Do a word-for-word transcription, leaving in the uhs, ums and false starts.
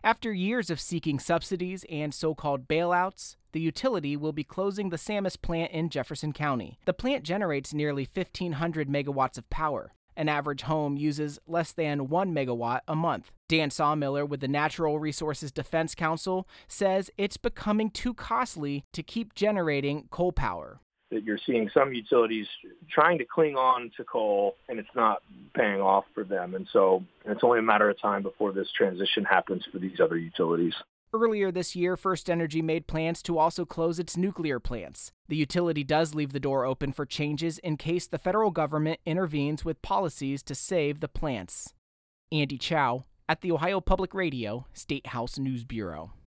After years of seeking subsidies and so-called bailouts, the utility will be closing the Samus plant in Jefferson County. The plant generates nearly fifteen hundred megawatts of power. An average home uses less than one megawatt a month. Dan Sawmiller with the Natural Resources Defense Council says it's becoming too costly to keep generating coal power. That you're seeing some utilities trying to cling on to coal, and it's not paying off for them. And so it's only a matter of time before this transition happens for these other utilities. Earlier this year, FirstEnergy made plans to also close its nuclear plants. The utility does leave the door open for changes in case the federal government intervenes with policies to save the plants. Andy Chow at the Ohio Public Radio State House News Bureau.